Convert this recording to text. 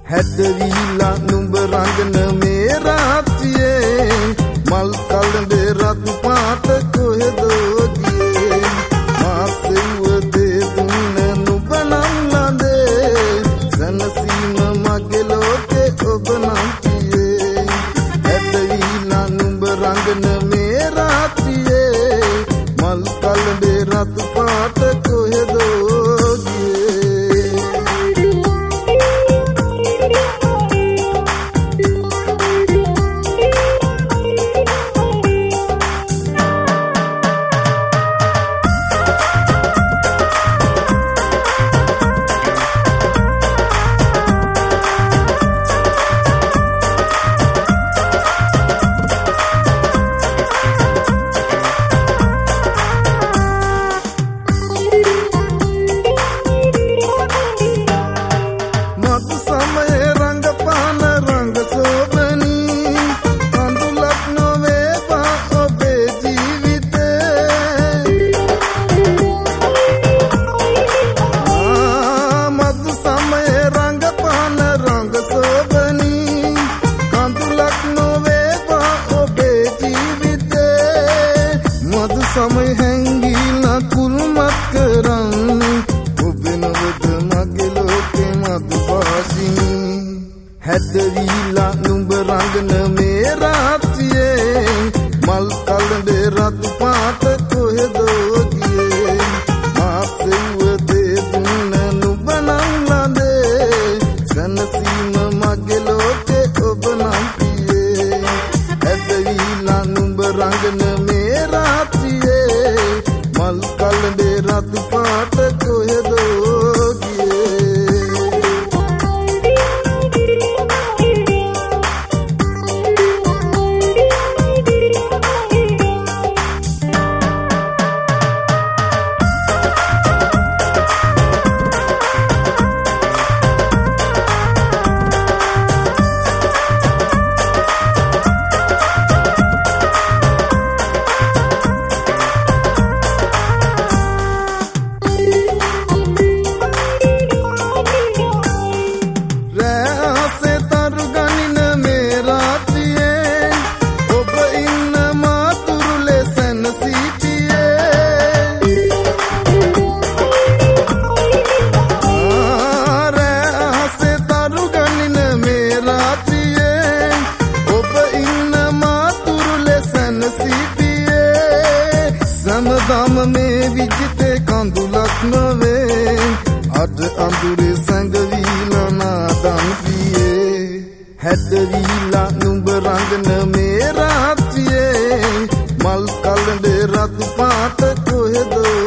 හැදවිලා නුඹ රංගන මේ රාත්‍රියේ මල් කලඹ රතු පාට කොහෙදෝ ගියේ මාසෙව දෙදුන්න නුඹ නම් නඳේ සනසීම මගේ ලෝකේ ඔබ නම් කියේ හැදවිලා නුඹ රංගන මේ රාත්‍රියේ මල් කලඹ රතු පාට කොහෙදෝ समय हैंगीला कुलमत करं ඔබනවද මගේ ලෝකේ මధుපාසිනී හැදවිලා නුඹ රංගන මේ රාත්‍රියේ මල් කලඹ රතු පාට කොහෙදෝ ගියේ ආසෙව දෙදුන්න නුඹ නම් නඳේ සනසීම මගේ ලෝකේ ඔබ නම් පියේ හැදවිලා නුඹ රංගන මේ රාත්‍රියේ මල් කලඹ රතු පාට කොහෙදෝ ගියේ සමදම මේ විජිතේ කඳුලක් නොවේ අද අඳුරේ සැඟවිලා නාදන් පියේ හැදවිලා නුඹ රංගන මේ රාත්‍රියේ මල් කලඹ රතු පාට කොහෙදෝ